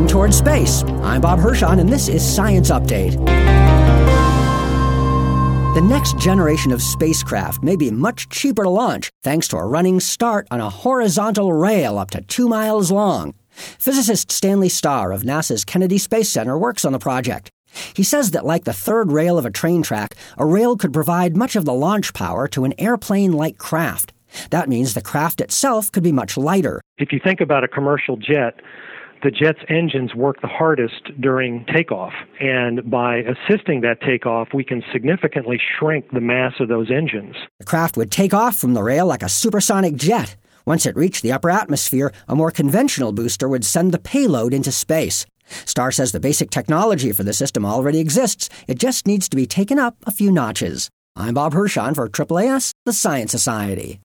heading towards space. I'm Bob Hirschon, and this is Science Update. The next generation of spacecraft may be much cheaper to launch thanks to a running start on a horizontal rail up to 2 miles long. Physicist Stanley Starr of NASA's Kennedy Space Center works on the project. He says that like the third rail of a train track, a rail could provide much of the launch power to an airplane-like craft. That means the craft itself could be much lighter. If you think about a commercial jet, the jet's engines work the hardest during takeoff. And by assisting that takeoff, we can significantly shrink the mass of those engines. The craft would take off from the rail like a supersonic jet. Once it reached the upper atmosphere, a more conventional booster would send the payload into space. Starr says the basic technology for the system already exists. It just needs to be taken up a few notches. I'm Bob Hirschon for AAAS, the Science Society.